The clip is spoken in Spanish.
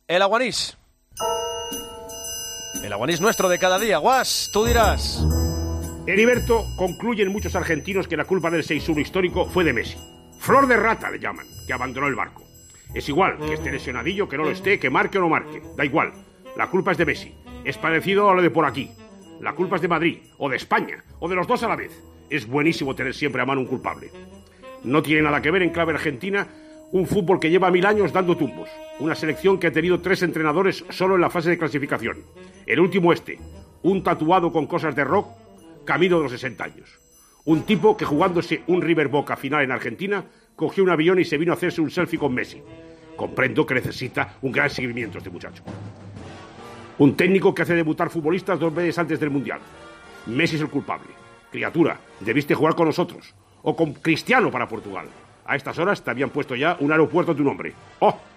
el Aguanís. El Aguanís nuestro de cada día. Guas, tú dirás. Heriberto, concluyen muchos argentinos que la culpa del 6-1 histórico fue de Messi. Flor de rata le llaman, que abandonó el barco. Es igual que esté lesionadillo, que no lo esté, que marque o no marque. Da igual. La culpa es de Messi. Es parecido a lo de por aquí. La culpa es de Madrid, o de España, o de los dos a la vez. Es buenísimo tener siempre a mano un culpable. No tiene nada que ver en clave argentina un fútbol que lleva 1000 años dando tumbos. Una selección que ha tenido 3 entrenadores solo en la fase de clasificación. El último un tatuado con cosas de rock, camino de los 60 años. Un tipo que jugándose un River Boca final en Argentina, cogió un avión y se vino a hacerse un selfie con Messi. Comprendo que necesita un gran seguimiento este muchacho. Un técnico que hace debutar futbolistas 2 veces antes del Mundial. Messi es el culpable. Criatura, debiste jugar con nosotros. O con Cristiano para Portugal. A estas horas te habían puesto ya un aeropuerto a tu nombre. ¡Oh!